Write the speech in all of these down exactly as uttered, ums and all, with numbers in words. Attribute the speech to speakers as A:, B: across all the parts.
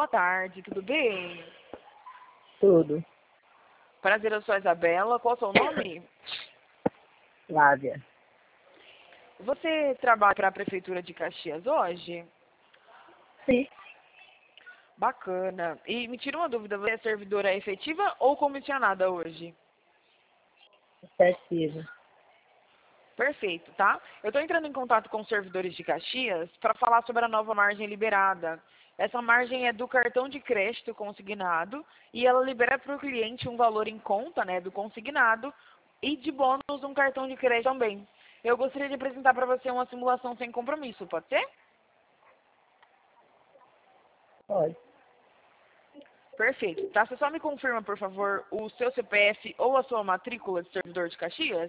A: boa tarde, tudo bem?
B: Tudo.
A: Prazer, eu sou a Isabela. Qual é o seu nome?
B: Flávia.
A: Você trabalha para a Prefeitura de Caxias hoje?
B: Sim.
A: Bacana. E me tira uma dúvida, você é servidora efetiva ou comissionada hoje?
B: Efetiva.
A: Perfeito, tá? Eu estou entrando em contato com os servidores de Caxias para falar sobre a nova margem liberada. Essa margem é do cartão de crédito consignado e ela libera para o cliente um valor em conta, né, do consignado e de bônus um cartão de crédito também. Eu gostaria de apresentar para você uma simulação sem compromisso, pode ser?
B: Pode.
A: Perfeito, tá? Você só me confirma, por favor, o seu C P F ou a sua matrícula de servidor de Caxias?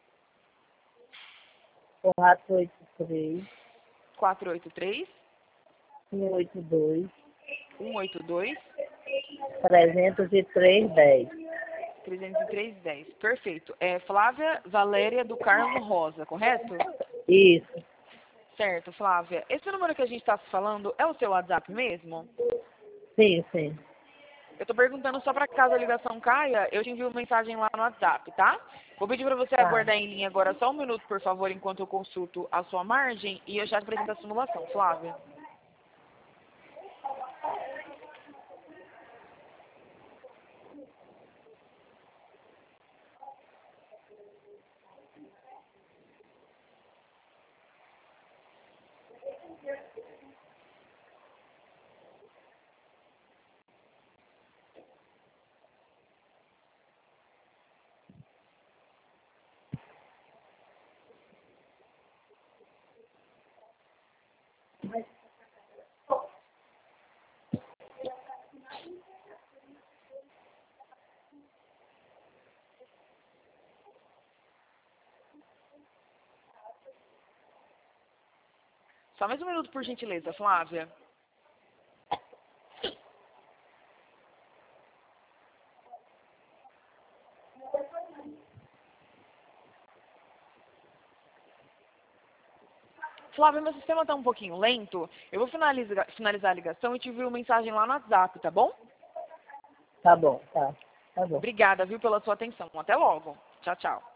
B: quatro oito três,
A: quatro oito três,
B: um oito dois,
A: um oito dois,
B: trezentos e três, dez.
A: trezentos e três dez. Perfeito. É Flávia Valéria do Carmo Rosa, correto?
B: Isso.
A: Certo, Flávia. Esse número que a gente está falando é o seu WhatsApp mesmo?
B: Sim, sim.
A: Eu estou perguntando só para caso a ligação caia, eu te envio mensagem lá no WhatsApp, tá? Vou pedir para você
B: Tá.
A: aguardar em linha agora só um minuto, por favor, enquanto eu consulto a sua margem e eu já apresento a simulação, Flávia. Só mais um minuto, por gentileza, Flávia. Flávia, meu sistema está um pouquinho lento. Eu vou finalizar, finalizar a ligação e te envio mensagem lá no WhatsApp, tá bom?
B: Tá bom, tá. Tá bom.
A: Obrigada, viu, pela sua atenção. Até logo. Tchau, tchau.